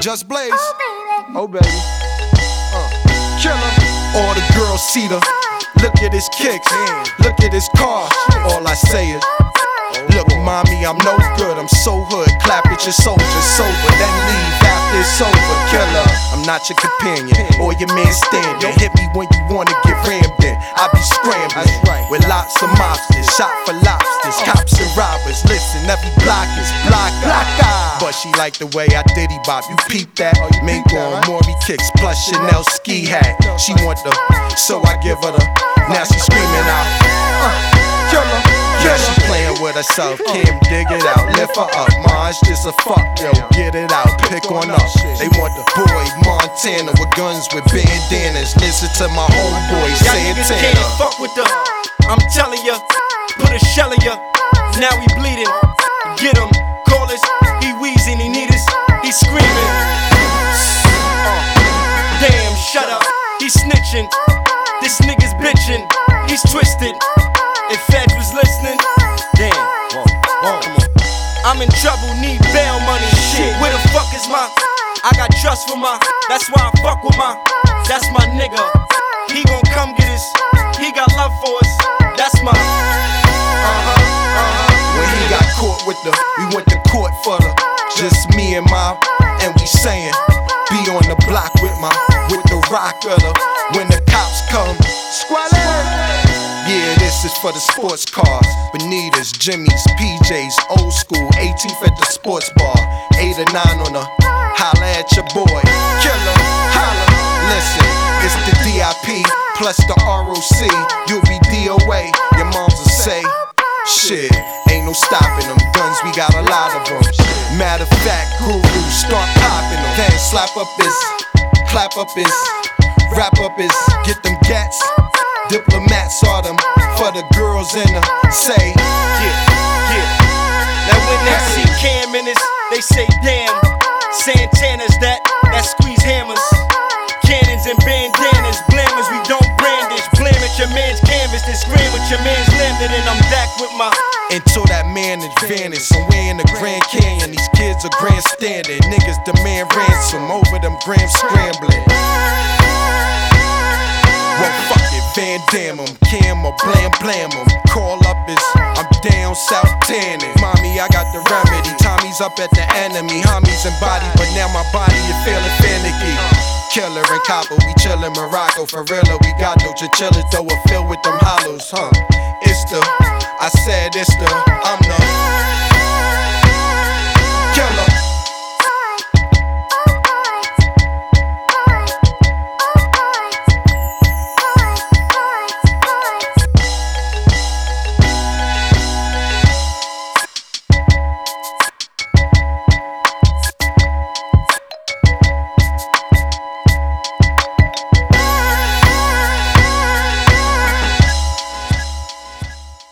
Just Blaze. Oh baby. Killer. All the girls see the. Look at his kicks. Look at his car. All I say is. Look, mommy, I'm no good, I'm so hood. Clap at your soldiers sober, then leave after it's over. Killer, I'm not your companion or your man standing. Hit me when you wanna get rammed in. I be scrambling with lots of mobsters, shot for lobsters, cops and robbers. Listen, every block is block. But she like the way I diddy bop. You peep that? Mingo on Maury kicks plus Chanel ski hat. She want the, so I give her the. Now she screaming out, killer. Yeah, she playing with herself, Kim, dig it out, lift her up. Ma, it's just a fuck, yo, get it out, pick on up. They want the boy Montana with guns with bandanas. Listen to my homeboy Santana. Can't fuck with the, I'm telling ya, put a shell in ya. Now he bleeding, get him, call us. He wheezing, he need us, he screaming. Damn, shut up, he snitching. This nigga's bitching, he's twisted. If Fed was listening, damn, come on. I'm in trouble, need bail money. Shit, where the fuck is my? I got trust for my. That's why I fuck with my. That's my nigga. He gon' come get us. He got love for us. That's my. When he got caught with the, we went to court for the. Just me and my, and we saying, be on the block with the rock of the. When the cops come, squalor. Yeah, this is for the sports cars. Bonitas, Jimmy's, PJs, old school, 18th at the sports bar. 8 or 9 on the holla at your boy. Killer, holla. Listen, it's the DIP plus the ROC. You'll be DOA. Your moms will say, shit, ain't no stopping them. Guns, we got a lot of them. Matter of fact, Guru, start popping them. Can't slap up his, clap up his, wrap up his, get them gats. Diplomats are them for the girls in the say, yeah. Now when they see Cam in this, they say damn. Santana's that squeeze hammers, cannons and bandanas, blammers. We don't brandish, blam at your man's canvas, then scream with your man's lambda. Then I'm back with my. Until that man advantage, somewhere in the Grand Canyon, these kids are grandstanding. Niggas demand ransom over them grams scrambling. Well, fuck it, Van Damme 'em, Cam or blam 'em. Call up is, I'm down south tanning. Mommy, I got the remedy. Tommy's up at the enemy. Homies and body, but now my body is feeling finicky. Killer and copper, we chillin' Morocco. For real, we got no chinchilla, though, a fill with them hollows, huh? It's the, I said it's the, I'm the.